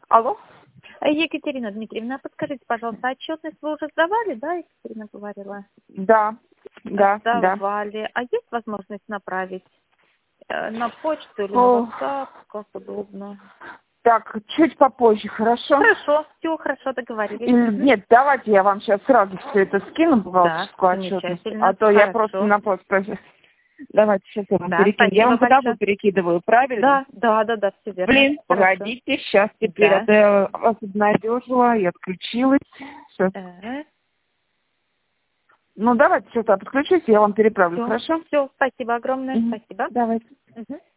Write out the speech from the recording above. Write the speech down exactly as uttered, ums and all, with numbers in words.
Алло? Екатерина Дмитриевна, подскажите, пожалуйста, отчетность вы уже сдавали, да, Екатерина говорила? Да, да, да. Сдавали. А есть возможность направить э, на почту или на О, WhatsApp, как удобно? так, чуть попозже, хорошо? Хорошо, все хорошо, договорились. Или, Мгм. нет, давайте я вам сейчас сразу все это скину, Да, бухгалтерскую отчетность, замечательно, а то я просто хорошо. на пост. Давайте сейчас я вам Да, перекину. Я спасибо вам по табу большое. перекидываю, правильно? Да, да, да, да, все верно. Блин, Хорошо. погодите, сейчас теперь Да. это я вас обнадежила и отключилась. Сейчас. Э, Ну, давайте сейчас я подключусь, я вам переправлю, все, хорошо? все, спасибо огромное, Мгм. спасибо. Давайте. Мгм.